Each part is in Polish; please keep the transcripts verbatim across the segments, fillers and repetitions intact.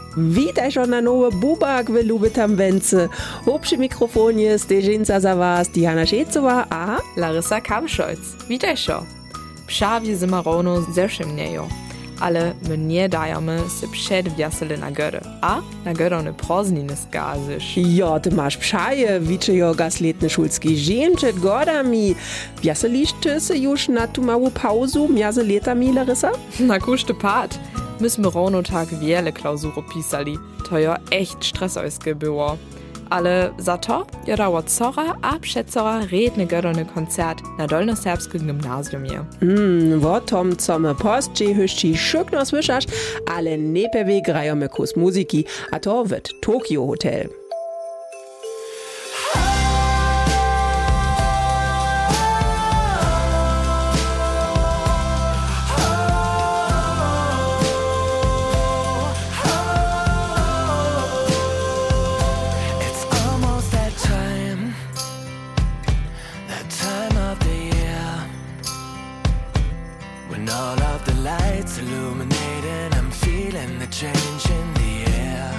Witajcie na nowy Bubak w Lubitam Wence. Ob przy mikrofonie steżynca za was Diana Szejcowa a Larissa Kamszolc. Witajcie. Pšawie zima równo zeszymnieją, ale my nie dajemy się przedwiasele na gry, a na gry prozniny skazysz. Jo, ty masz pszaje, wiczyjo gasletny szulski dzień przed godami. Wiaseliście się już na tu małą pauzu między letami, Larissa? Na kuszty pad. Myśmy równo tak wiele klauzuru pisali. To jo echt stresojskie było. Ale za to jo dało cora a przedcora redny gerdony koncert na dolnoserbskim gimnazjumie. Hmm, o tom, co my postrzy hyszczy szykno słyszasz, ale najpierw grajemy kus muzyki, a to w Tokyo Hotel. Illuminating, I'm feeling the change in the air.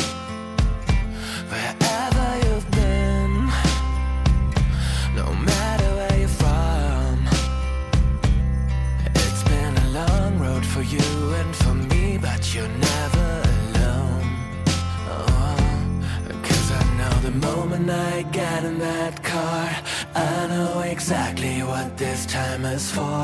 Wherever you've been, no matter where you're from, it's been a long road for you and for me, but you're never alone. Oh, 'cause I know the moment I get in that car, I know exactly what this time is for.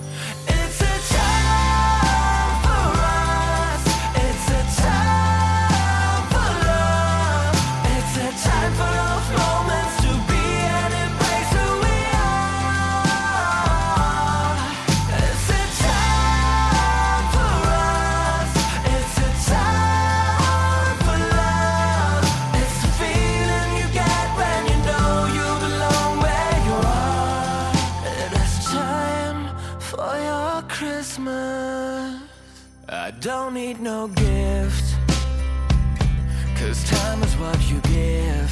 I don't need no gift, 'cause time is what you give.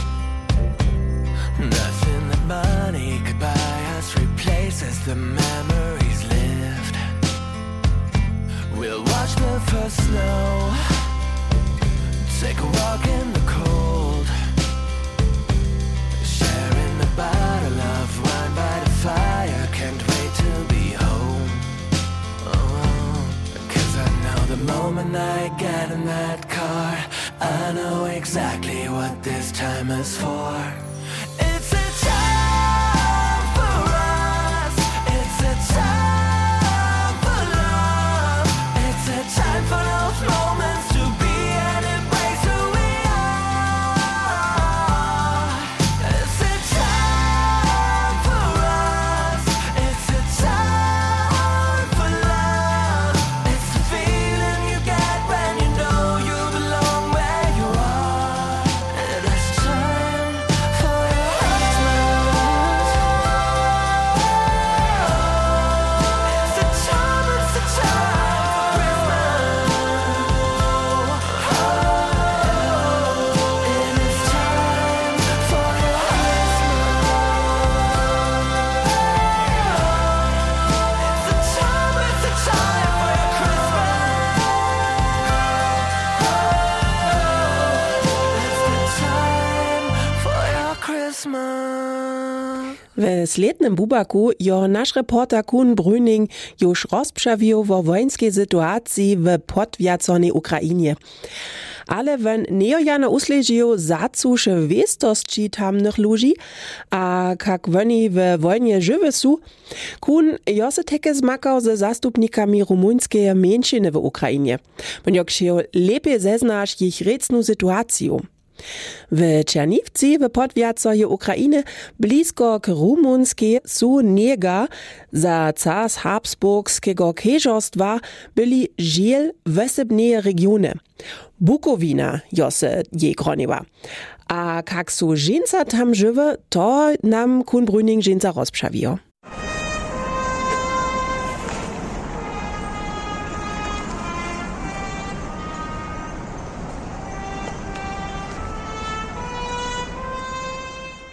Nothing that money could buy us replaces the memories lived. We'll watch the first snow, take a walk in the cold, sharing a bottle of wine by the fire. Can't wait to be home. The moment I get in that car, I know exactly what this time is for. It's a time for us. It's a time for love. It's a time for those moments to be and embrace who we are. It's a time for us. It's a time for love. It's the feeling W slednym Bubaku jo nasz reporter Kun Brüning już rozprzewił o wojskiej sytuacji w podwiaconej Ukrainie. Ale wen neojane usležiju zacuše westosći tamnych ludzi, a kak woni w wojnie żywe su, Kun jo se teke zmakał ze zastupnikami rumuńskiej mniejszyny w Ukrainie. Wonjok się lepiej zeznasz ich recnu sytuaciju. W Czerniwci w podwiacoje Ukrainy blisko k rumunskiej su niega za cas habsburgskiego kieżostwa byli žiel wesebneje regiony. Bukowina jo se jej groniła. A kak su ženca tam żywe, to nam Kun Brüning ženca rozpřawijo.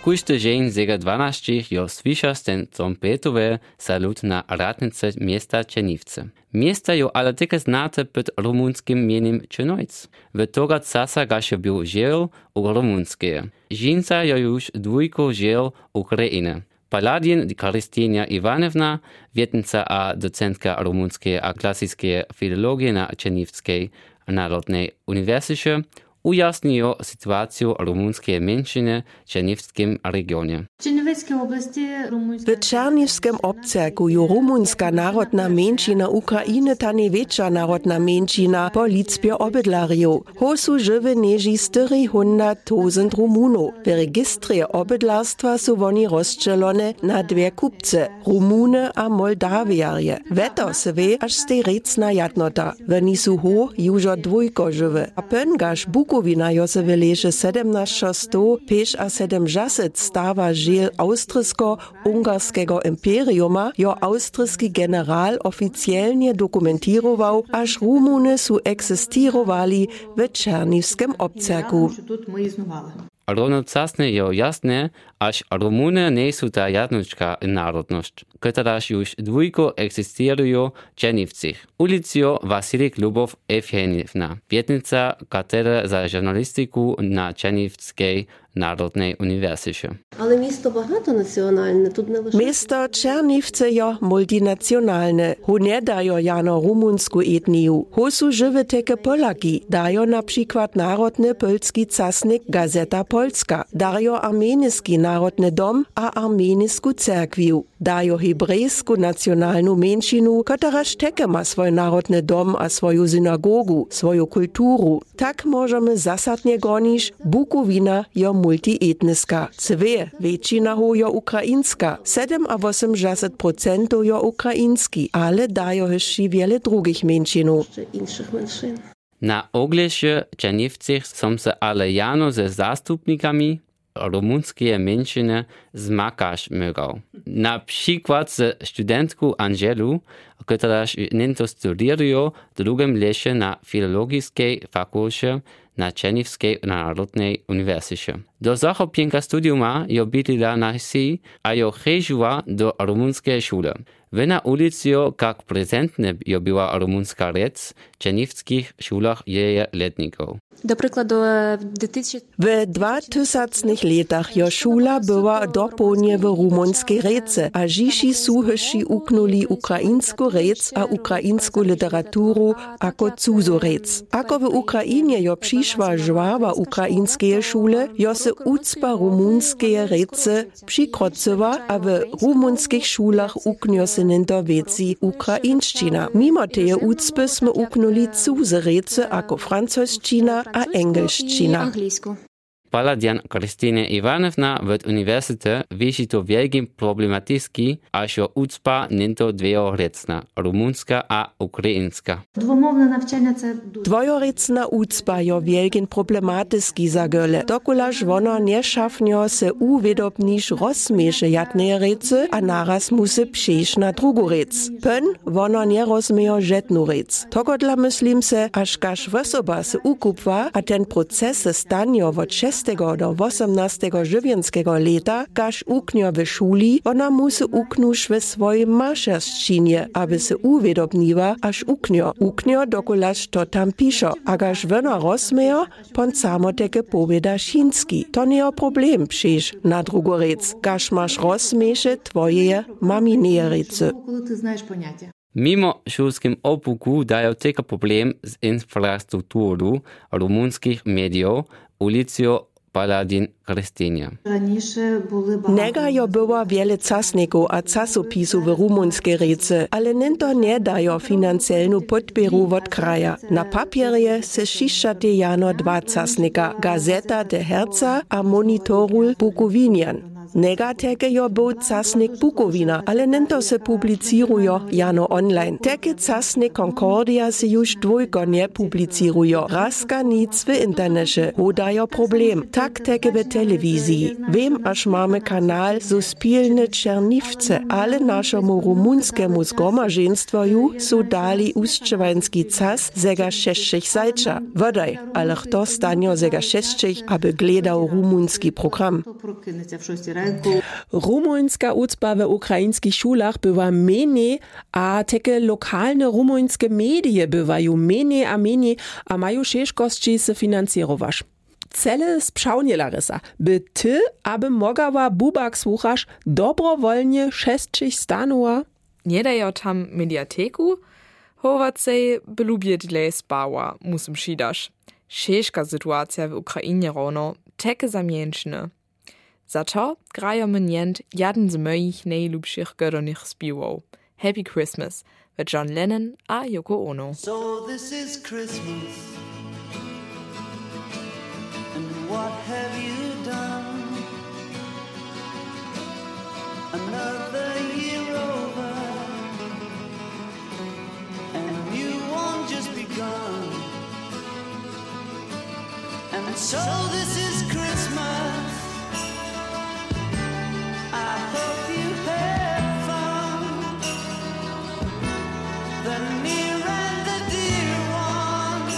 Kujty dzień zega dwanaście jo słysza ten trompetowy salut na radnicy miasta Czernivce. Miasta jo ale tylko znate pod rumunskim mieniem Czernojc. W toga casa gasie był dziel u rumunskie. Żinca jo już dwójko dziel Ukrainy. Paladin Krystyna Iwanowna, wietnica a docentka rumuńskiej a klasycznej filologii na Czernivskiej Narodnej Uniwersytecie, ujasniło sytuację rumuńskiej mniejszyny w czernivskim regionie. W Czernivskim obcerku jo rumuńska narodna mniejszyna Ukrainy ta największa narodna mniejszyna po liczbie obydlariów. Hosu żywy nieży czterysta tysięcy Rumunów. W rejestrze obydlarstwa są oni rozdzielone na dwie kupce, Rumuny a Moldawiarie. Weto se wie, aż stej recna jednota. Oni są ho już dwójko żywy. A pęgasz Bukowina jo se wyleže siedemnaście sto pięć a siedemdziesiąt stawa dziel austryjsko-ungarskiego imperiuma, jo austryjski general oficjalnie dokumentował, aż Rumuny su eksistowali w czernivskim obcerku. Równocześnie jo jasne, aż Rumuny nie są ta jednoczka narodność, któraż już dwójko egzystują w Czernivcach. Ulicio Wasilik Lubow Ewgenjewna, wietnica katedry za żurnalistyku na Czernivskiej Narodnej Uniwersytecie. Ale miasto багатонаціональне, тут не лише... Miasto Czernivce jo multinacjonalne. Ho nie dajo jano rumunsku etniu. Ho su żywe teke Polaki. Dajo na przykład narodny polski czasnik Gazeta Polska. Dajo armeński narodny dom a armeńsku cerkwiu. Dajo hebrejsku nacjonalnu mniejszynę, któraż teke ma swój narodny dom a swoją synagogu, swoją kulturu. Tak możemy zasadnie gonić, Bukowina jo multietniska. Zwie, většina ho jo ukrainska. sedemdziesiąt procent jo ukrainski, ale dajo jeszcze wiele drugich mniejszynów. Na oglesie Czernivcach są se ale jano ze zastupnikami rumunskie mniejszyny zmakać mogą. Na przykład ze studentką Angelu, która nento studiuje w drugim lesie na filologiskiej fakulcie na Czernivskiej Narodnej Uniwersytecie. Do zachopienka studiuma jo bydlila na wsi, a jo chodziła do rumunskiej szkoły. W na ulicy, jak prezentne jo była rumunska rec w czernivskich szkołach jej letników. Do przykładu w dwutysięcznych W dwutysięcznych latach jo szkoła była dopełnie w rumunskiej rece, a dziś słuchaczy uknuli ukraińską rec a ukraińską literaturę jako cudzorzec. Ako w Ukrainie jo przyszła żwawa ukraińskiej szule, jo se ucpa rumunskie rece przykrocywa, a w rumunskich szulach uknio se nento věci ukrainščina. Mimo teje ucpy sme uknuli cudze rece ako francouzščina a engelščina. Paladin Krystyna Iwanowna w uniwersytecie wisi to wielkim problematyski, aż jo ucpa nento dwojorecna, rumunska a ukraińska. Двомовне навчання це Dwojorecna ucpa jo wielkim problematyski zagöle. Dokulaž wono nešafnjo se uvedobniš rozmieše jatne rece, a naraz muse przejść na drugu rec. Pön wono nie rozmiejo žetnu rec. Togodla myslím se, až kaž wosoba se ukupva, a ten proces se stanjo od šestego do osiemnastego żywienskiego leta, kaž uknjo w szuli, ona musi uknuš w swojej mašerščinie, aby se uvedobniwa, až uknjo. Uknjo dokulaž to tam pišo, a kaž weno rozmejo, pon samoteke poveda šinski. To nije problem přijš na drugu rec, kaž maš rozmeše tvoje mamine rece. коли ти знаєш поняття. Mimo školskim opuku dajo tylko problem z infrastrukturą rumunskich mediów, ulicjo Paladin Krystynia. Раніше були багато. Nega jo była wiele czasników a czasopisów w rumunskiej rece, ale nento nie dajo finansjalną podporu od kraja. Na papierie se šišate jano dwa czasnika, Gazeta de Herca a Monitorul Bukowinian. Negateke jo był casnik Bukowina, ale nento se publicirujo jano online. Teke casnik Concordia se już dwójkonnie publicirujo. Raska nic w internecie, udajo problem. Tak teke w telewizji. Wiem, aż mamy kanal so spilne Czerniwce, ale naszemu rumunskiemu zgromaženstwoju su dali uszczewański cas zega sześciich zajcza. Wodaj, ale kto stanio zega sześciich, aby gledał rumunski program. Rumuńska ucpa w ukraińskich szulach bywa mniej, a takie lokalne rumuńskie medie bywają mniej a mniej, a mają ciężkości se finansjerować. Cele sprzałnie, Larisa, by ty, aby mogała bubak słuchasz, dobrowolnie sześciich stanęła? Nie dają tam mediateku, chowacej by lubię dla spała, musím šidaš. Ciężka sytuacja w Ukrainie rono, takie zamięczne. Za to grają mnie jeden z moich najlubszych godonych śpiewał. Happy Christmas with John Lennon a Yoko Ono. So this is Christmas, and what have you done? Another year over, and you won't just begun. And so this is Christmas. I hope you had fun. The near and the dear one,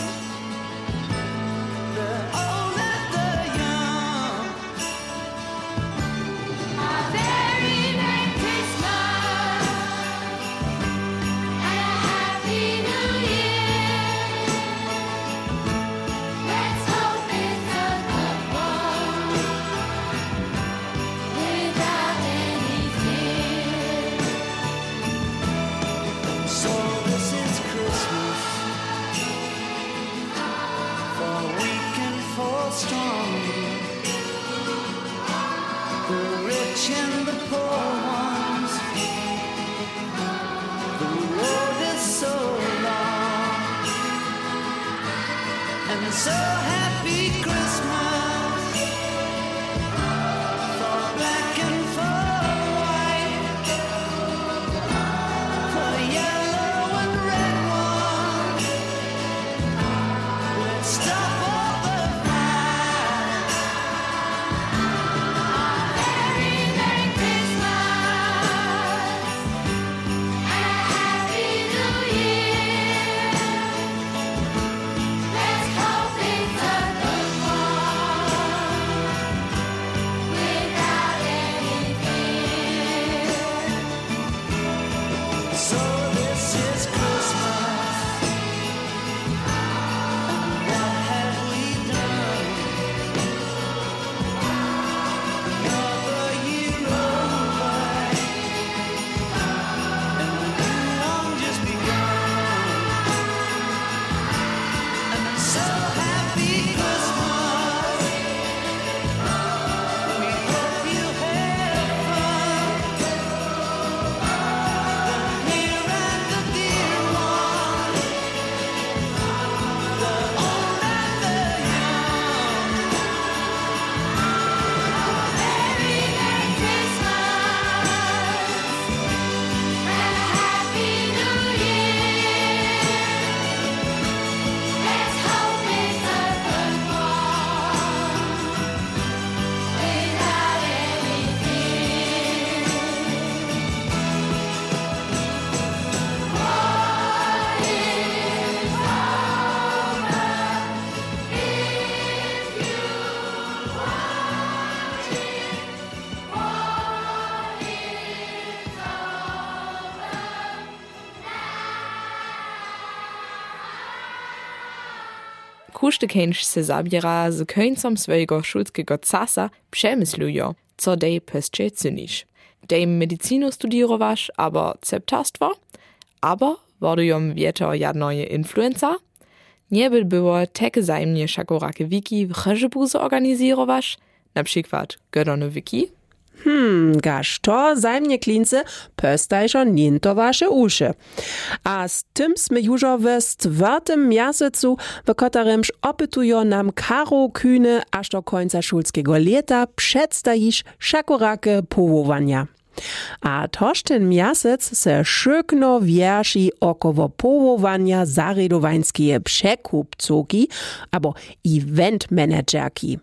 the old and the young. A very Merry Christmas and a Happy New Year. Let's hope it's a good one without any fear. So this is Christmas, for weak and for strong, the rich and the poor ones. The road is so long, and so happy Christmas for black and for white, for yellow and red one. Let's stop all the fight. Very Merry Christmas and a Happy New Year. Let's hope it's a good one without any fear. So this is Christmas, and what have we done? Another year over, and the new one just begun. And I'm so happy Christmas. We hope you had fun. The near and the dear one, the old and the young. Very Merry Christmas and a Happy New Year. Let's hope it's a good one without any fear. What is over if you want it? What is Kuszty kęć se zabiera z końcem swojego szulskiego casa przemyslujo, co dej pestcze cynisz. Dej medycinu studierowasz, aber ceptarstwo, aber wodujom wieto jadnoje influenza, nie by było takie zajemnie szakorake wiki w Chężybu zorganizirowasz, na przykład Gödone Wiki. Hmm, gaż to zajmnie klince pöstajšo niento wasze uszy. A z tym sme jużo w czwartym miasecu, w kotarymż opytujo nam Karo Kühne aż do końca szulskiego leta przedstajisz szakorakie powołania. A toż ten miasec se szykno wierši około powołania zaredowańskie przekupcoki albo event managerki.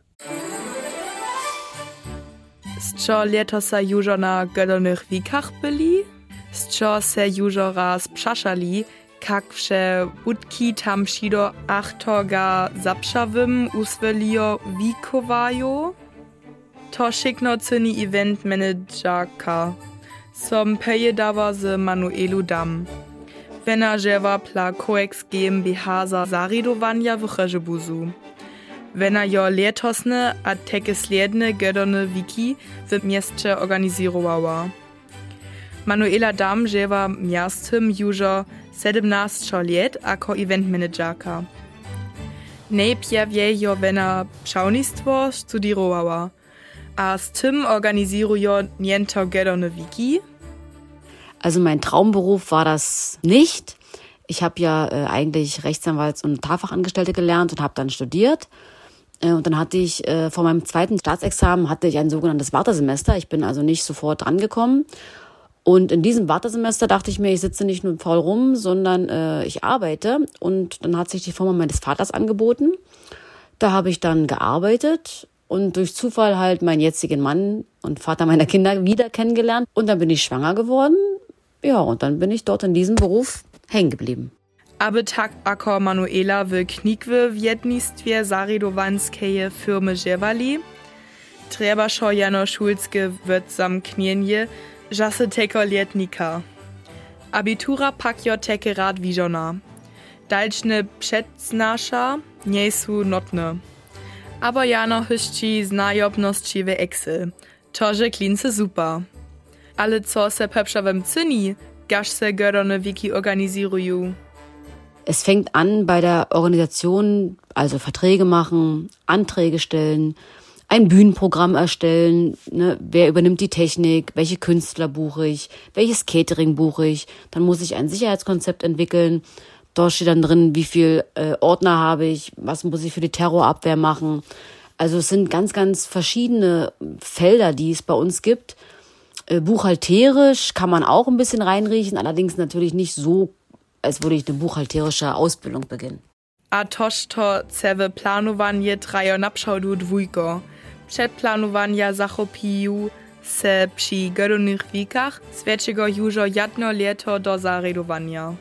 Z čo letosa južo na godonych wikach byli? Z čo se južo raz przaszali, kak wsze budki tam šido achtoga zapszawym uswelio wikowajo? To szykno cyni event managerka, som pejedawa z Manuelu Dam. Wena żewa pla Coex GmbH za zaredowania w Chorzebuzu. Wena jo letosne a teke sledne gödone wiki w mieście organizowała. Manuela Dam żewa miastem jużo siedemnaście lat jako event managerka. Najpierw jo wena pszałnictwo studierowała, a z tym organizujo niento gödone wiki. Also mein Traumberuf war das nicht. Ich habe ja äh, eigentlich Rechtsanwalts- und Notarfachangestellte gelernt und habe dann studiert. Äh, und dann hatte ich äh, vor meinem zweiten Staatsexamen hatte ich ein sogenanntes Wartesemester. Ich bin also nicht sofort drangekommen. Und in diesem Wartesemester dachte ich mir, ich sitze nicht nur faul rum, sondern äh, ich arbeite. Und dann hat sich die Firma meines Vaters angeboten. Da habe ich dann gearbeitet und durch Zufall halt meinen jetzigen Mann und Vater meiner Kinder wieder kennengelernt. Und dann bin ich schwanger geworden. Ja, und dann bin ich dort in diesem Beruf hängen geblieben. Aber tak ako Manuela w knikwe w jednistwie zaredowanskeje firmy żewali, treba szo jano szulskie w zamknienie, że se teko letnika. Abitura pak jo teke rad wiżona. Dalszne przedznasza nie są notne. Aber jano hyszci znajobności w Excel. Torze klince super. Ale co se pepszawem cyni, gaż se gödone wiki organisiruju? Es fängt an bei der Organisation, also Verträge machen, Anträge stellen, ein Bühnenprogramm erstellen, ne, wer übernimmt die Technik, welche Künstler buche ich, welches Catering buche ich, dann muss ich ein Sicherheitskonzept entwickeln, dort steht dann drin, wie viel äh, Ordner habe ich, was muss ich für die Terrorabwehr machen. Also es sind ganz, ganz verschiedene Felder, die es bei uns gibt. Äh, buchhalterisch kann man auch ein bisschen reinriechen, allerdings natürlich nicht so, als würde ich eine buchhalterische Ausbildung beginnen. A toż to cewe planowanie trajo naprzód dwójko. Przed planowania zachopiju se przy godonych wikach sweczego jużo jedno leto do zaredowania.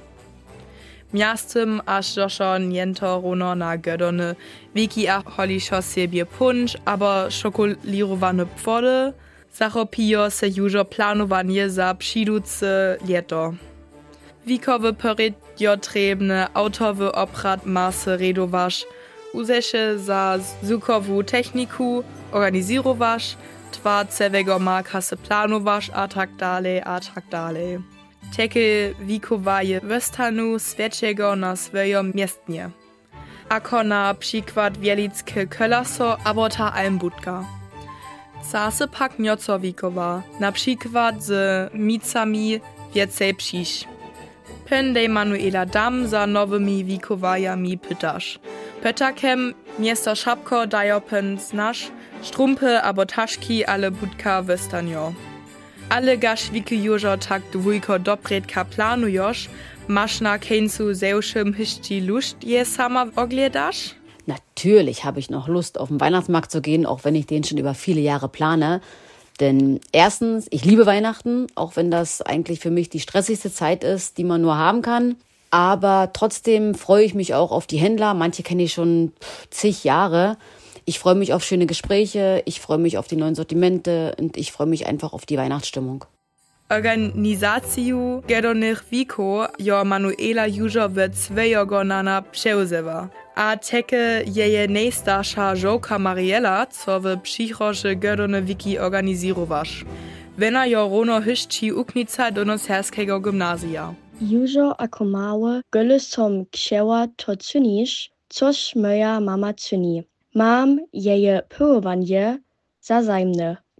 Miastem aż doszo niento runo na godone wiki a holiszo siebie punch, aber szokolirowane pwody zachopijo se jużo planowanie za przyduce leto. Wikowy peryt jo trebne autowy obrat masy redowasz, uzesze za zukowu techniku organizirowasz, twa cewego marka se planowasz, a tak dalej, a tak dalej. Teke wikowaje westanu sweczego na swojom miestnie. Ako na przykład wielickie kolaso, abo ta almbudka. Zase pak nioco wikowa, na przykład z micami więcej przyjść. Pendej Manuela Dam za nowymi wikowajami pytasz. Petakem miasto szapko dajo pen znasz, strumpy abo taški ale budka westanjo. Ale gaš wikujużo tak dwójko dobredka planujosz, masz na keńcu zewszym hyszci lust je sama ogledasz? Natürlich habe ich noch Lust, auf den Weihnachtsmarkt zu gehen, auch wenn ich den schon über viele Jahre plane. Denn erstens, ich liebe Weihnachten, auch wenn das eigentlich für mich die stressigste Zeit ist, die man nur haben kann. Aber trotzdem freue ich mich auch auf die Händler. Manche kenne ich schon zig Jahre. Ich freue mich auf schöne Gespräche, ich freue mich auf die neuen Sortimente und ich freue mich einfach auf die Weihnachtsstimmung. Organizaciju godonych wiko jo Manuela jużo w swojego nana przeuzewa. A teke jeje najstarsza żołka Mariela, co w przychodze godone wiki organizirowasz. Wena jo rono hyszci uknica do nocerskiego gimnazja. Jużo ako małe gole som księła to cynisz, coś moja mama cyni. Mam jeje pyłowanie za zajmne.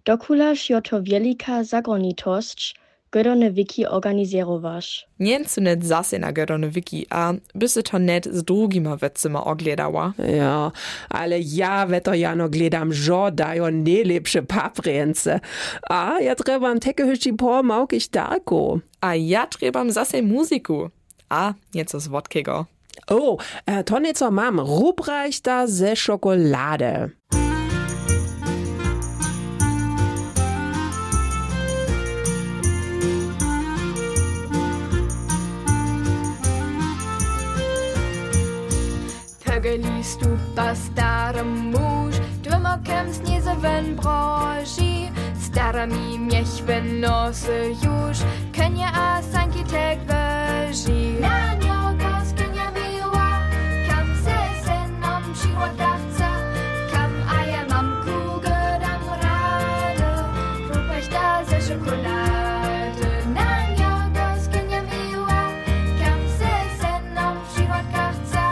Dokulaż jo to wielika zagonitość, gdone wiki organizerowasz. Niencu net zase na gdone wiki, a by se to net z drugima wecima ogledała. Ja, ale ja weto jano gledam, że dają najlepsze papręce. A ja trebam teke hyszci po małkiś darku. A ja trebam zase muziku. A nieco słodkiego. O, e, to nieco mam. Rubrajsta ze szokolade. Pögelis du bastarem muž, doma kems nie za ven broži, starami miech ven nose juž, kenja a sanki tek veži. Na njogos kenja miła, kam se sen om život dachca, kam a ja mam kuge dam rade, próbaj da ze szokolade. Na njogos kenja miła, kam se sen om život dachca,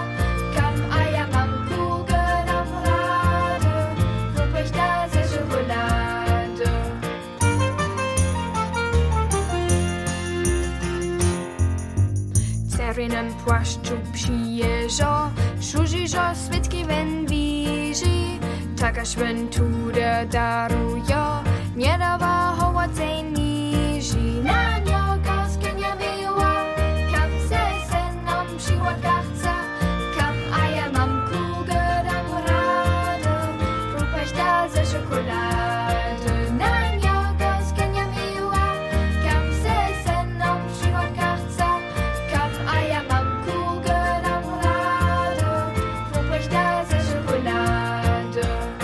Cerynem płaszczu przyjeżdża, szuży, że switki wen wiży, takaż wen tude daruje, nie dawa hołacej niży. Na niego skenia miła, kam se senom život dachca, kam a ja mam kugę dam radę, próbaj da ze szokolade. Na niego skenia miła, kam se senom život dachca, kam a ja mam kugę dam radę, próbaj da ze szokolade.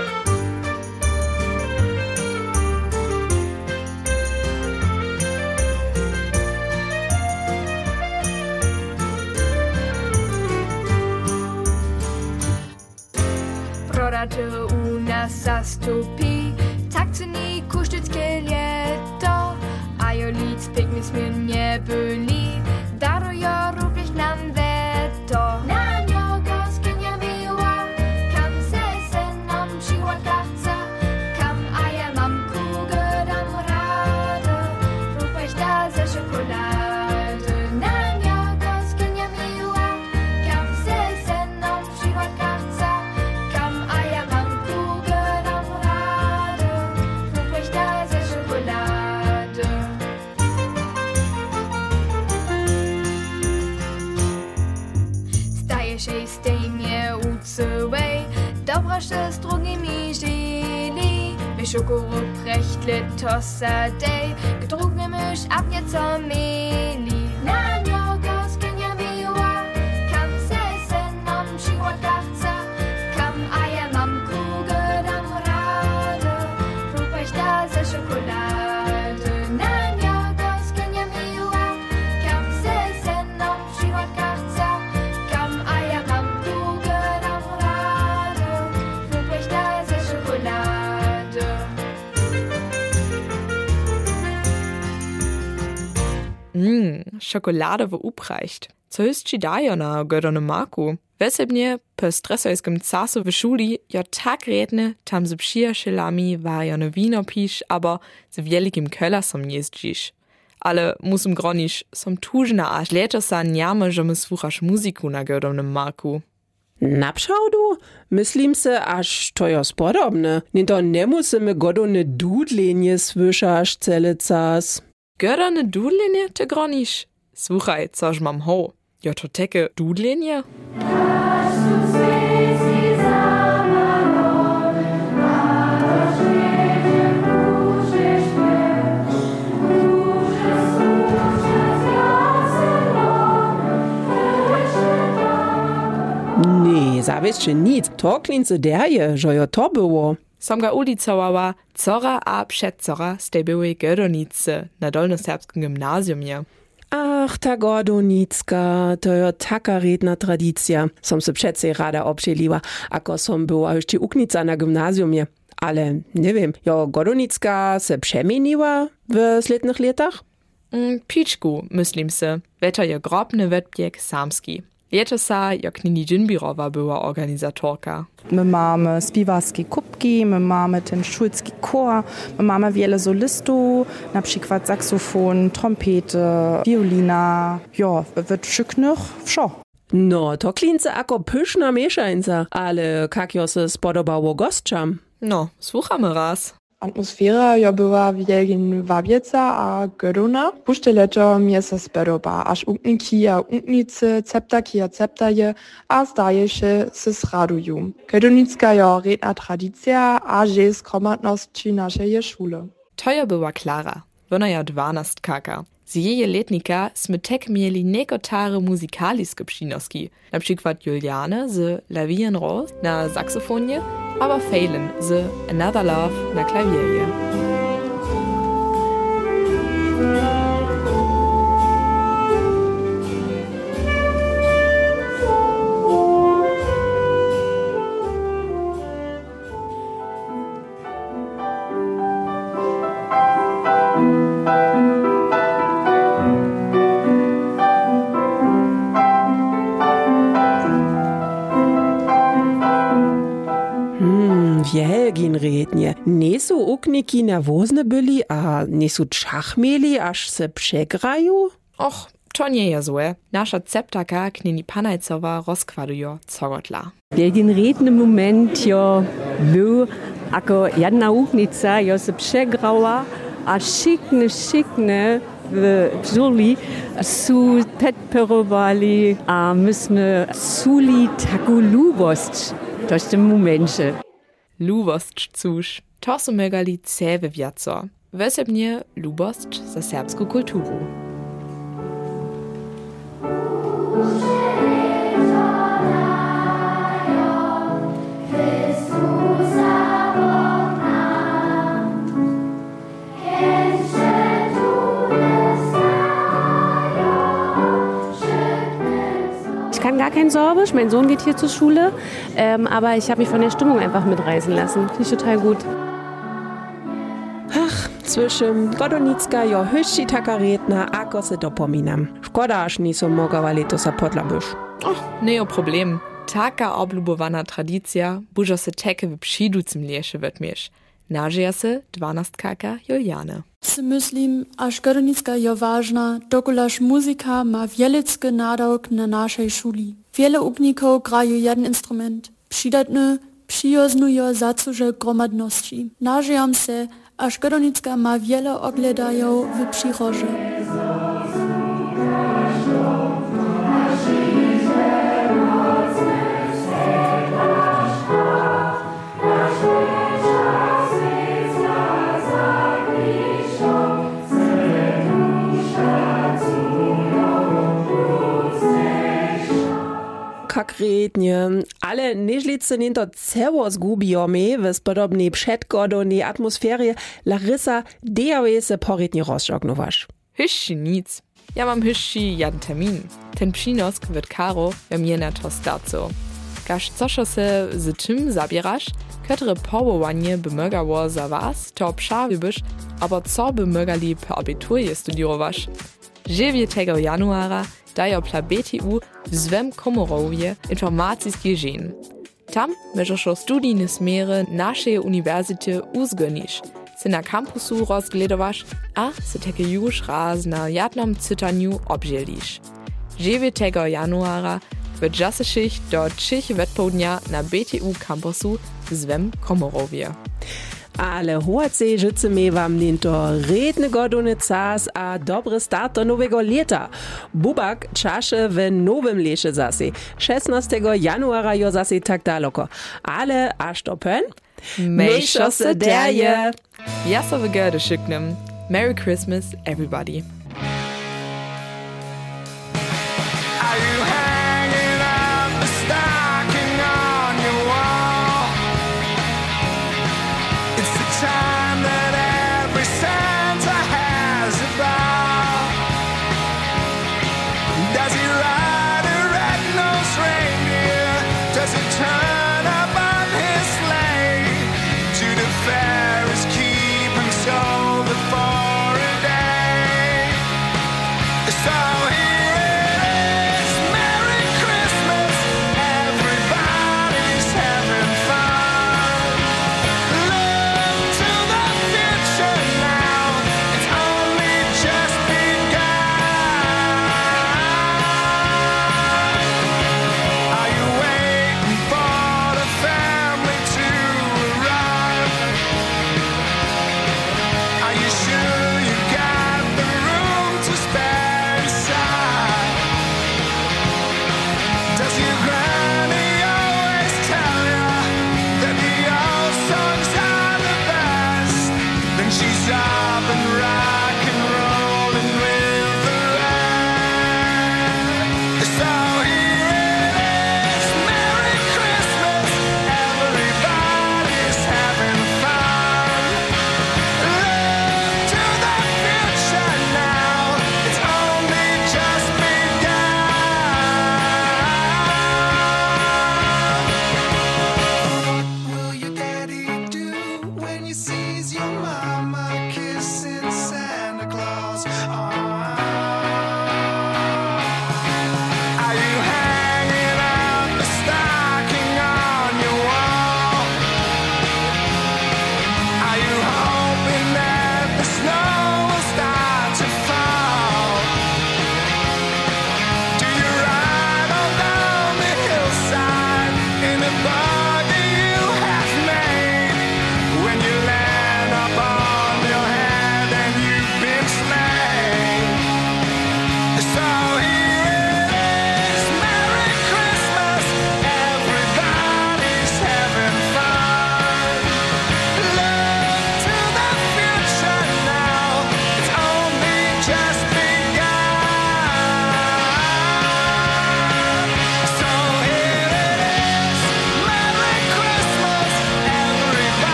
Prodate u nas zastupi, tak ceni kusztyckie lieto, a jo lic peknis mir nie byli, darujo rublich nam veto. Na njogo skenia miła, kam se senom život dachca, kam a ja mam kugę dam radę, próbaj da ze szokolade. Na njogo skenia miła, kam se senom život dachca, kam a ja mam kugę dam radę, próbaj da ze szokolade. Staje się z tej mnie ucyłej, dobra się z drugimi żyli. My szokoro prechtle to sadej, gdrugnie mysz ab nieco mieli. Na njogo skenia miła, kam se senom život dachca, kam a ja mam kugę dam radę, próbaj da ze szokolade. Na njogo skenia miła, kam se senom život dachca, kam a ja mam kugę dam radę, próbaj da ze szokolade. Mmm, Schokolade wo upreicht. Co jest ci dajo na gödone maku? Weshalb mnie po stresojskim casu w szuli ja tak redne, tam z przyjacielami warione wino pisz, aber z wielkim kolasom jeździsz. Ale musím groniš, som tužna, až leto sa njame, že mi słuchaš muziku na gödonym maku. Napšaudu? Myslím se, až to je spodobne. Ninto nemusimy godone dudlenje słyšaš cele cas. Gödone dudlenje te groniš? Słuchaj, což mam ho. Jo to teke dudlenje? Nee, zawiesz nic. To klince derje, że jo to było. Som ga ulicowała cora a předcora z tej byłej Gödonice na dolnoserbskim gimnazjumie. Ach, ta Gordonicka, to jo taka redna tradicja. Som se přece rada obšeliła, ako som była już ci uknica na gimnazjumie. Ale nie wiem, jo Gordonicka se przemieniła w slednych latach? Mm, Pičku, myslím se. Wetter je grobny wetbieg samski. Jetosa, jak Nini Dżinbirowa była organizatorka. My mamy śpiewarskie kubki, my mamy ten szulski chor, my mamy wiele solistów, na przykład saksofon, trompetę, violina, ja, wird wszystkich wscho. No, to klince ako pyszna mieszańca, ale jak jo se spodobało gostrzam? No, słuchamy raz. Atmosfera jo była wielkin wabieca a goduna. Puszczeleto mnie se spodoba, aż ukniki a uknicy, ceptaki a ceptaje, a zdaje się se zradują. Kedonicka jo redna tradycja, a że skromatności naszej szule. To jo była Klara, ona ja dwanastkaka. Z jej letnika sme tek mieli nekotare muzykaliskie przynoski, na przykład Juliane z La Vie en Rose na saksofonie, aber Phelan z Another Love na klawierje. Wielgin rednie. Nie są ukniki nerwozne byli, a nie są czach mieli, aż se przegrają? Och, to nie je złe. Nasza ceptaka knini Panajcowa rozkładujo cogotla. Wielgin redny moment jo był, ako jedna uknica jo se przegrała, a szykne, szykne w Zuli su petperowali, a myśmy suli taką lubość w tym momencie. Lubość cóż, to są megali cewe wiaco. Wesebnie lubość za serbską kulturę. Ich kann gar kein Sorbisch, mein Sohn geht hier zur Schule, ähm, aber ich habe mich von der Stimmung einfach mitreißen lassen. Finde ich total gut. Ach, zwischen Godonicka jo hyšći taka redna, ako se dopominam. Škoda, až niso mogła letos podlabyš. Och, nie problem. Taka oblubowana tradycja, bužo se teke w přiducim lieše vetmieš. Nažija se dvanastkaka Juliane. Si myslím, až Godonicka je vážna, dokulaž muzika ma wielecki nadawk na naszej szuli. Wiele ukników grają jeden instrument. Przydatny, przyjoznują zacuże gromadności. Nażijam se, aż Godonicka ma wiele oglądają w przyrodzie. Jak rednie, ale nieżlice nie to ceło zgubiło mnie w spodobnej przedgodownej atmosferie. Larissa, dejawej se porednie rozżognowasz. Hyšći nic. Ja mam hyšći jeden termin. Ten przynosk wird Karo we mnie na to starco. Kaž cošo se z czym zabierasz, które powołanie by mogło za was, to obszawibysz, aber co by mogli po abiturje studiowasz. dziewiątego januara daje pla B T U w zwem Komorowie informacyjski żen. Tam możesz studijne smery naszej uniwersytety uzgonisz, se na kampusu rozgledowasz, a se teke już raz na jednym cytaniu obdzielisz. dziewiątego januara wird jasesich do trzech wetpołdnia na B T U kampusu w zwem Komorowie. Ale hoacej życzymy wam ninto redny godony czas a dobry start do nowego lata. Bubak czasze w nowym lesie zasi. szesnastego januara jo zasi tak daleko. Ale aż do pen? Mejszo se derje! Ja so wygerde szyknem. Merry Christmas, everybody. Time that every Santa has about. Does he ride a red-nosed reindeer? Does he turn up on his sleigh to the fairest keep and so before a day? ease your mind.